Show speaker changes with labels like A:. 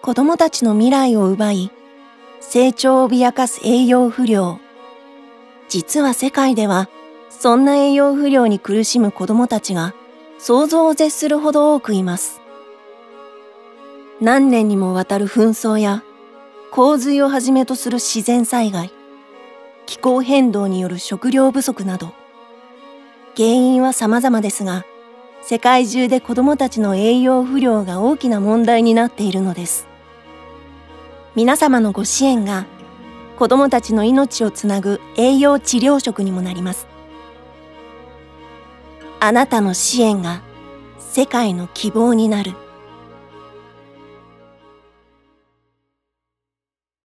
A: 子供たちの未来を奪い、成長を脅かす栄養不良。実は世界では、そんな栄養不良に苦しむ子供たちが想像を絶するほど多くいます。何年にもわたる紛争や洪水をはじめとする自然災害、気候変動による食料不足など、原因は様々ですが、世界中で子供たちの栄養不良が大きな問題になっているのです。皆様のご支援が子供たちの命をつなぐ栄養治療食にもなります。あなたの支援が世界の希望になる。